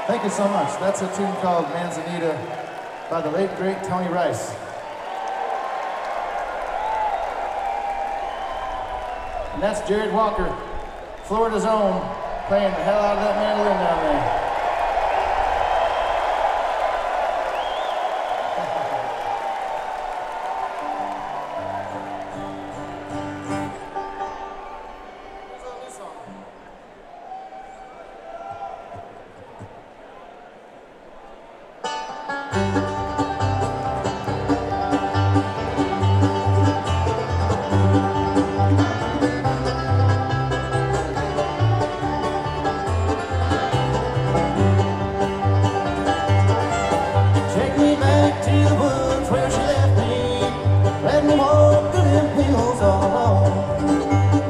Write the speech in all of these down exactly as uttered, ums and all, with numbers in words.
Thank you so much. That's a tune called Manzanita by the late, great Tony Rice. And that's Jared Walker, Florida's own, playing the hell out of that mandolin down there.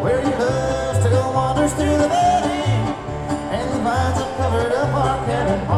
Through the valley, and the vines have covered up our cabin.